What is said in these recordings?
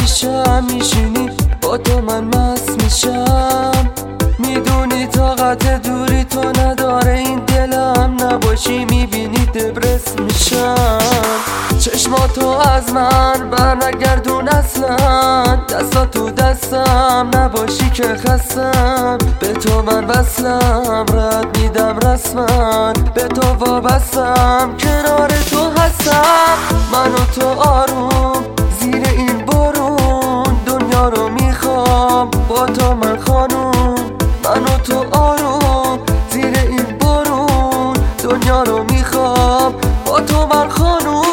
پیشم میشینی با تو من مست میشم. میدونی طاقت دوری تو نداره این دلم، نباشی میبینی دبرس میشم. چشماتو از من برنگردون اصلا، دستا تو دستم نباشی که خستم. به تو من وصلم، رد میدم رسما، به تو وابستم، کنار تو هستم. من و تو آروم زیر این بارون، دنیا رو میخوام با تو من خانوم. من و تو آروم زیر این بارون، دنیا رو میخوام با تو من خانوم.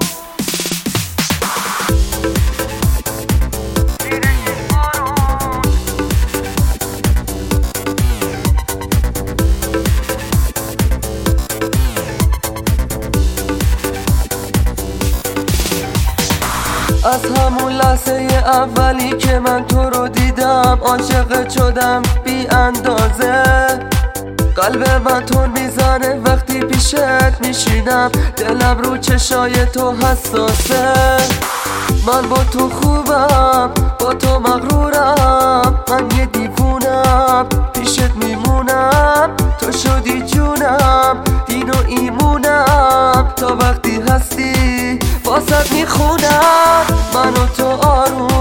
از همون لحظه اولی که من تو رو دیدم، عاشق شدم بی اندازه. قلب من تون میزنه وقتی پیشت میشینم، دلم رو چشای تو حساسه. من با تو خوبم، با تو مغرورم، من یه دیوونم، پیشت میمونم. تو شدی جونم، دین و ایمونم، تا وقتی هستی واسط میخونم. من و تو آروم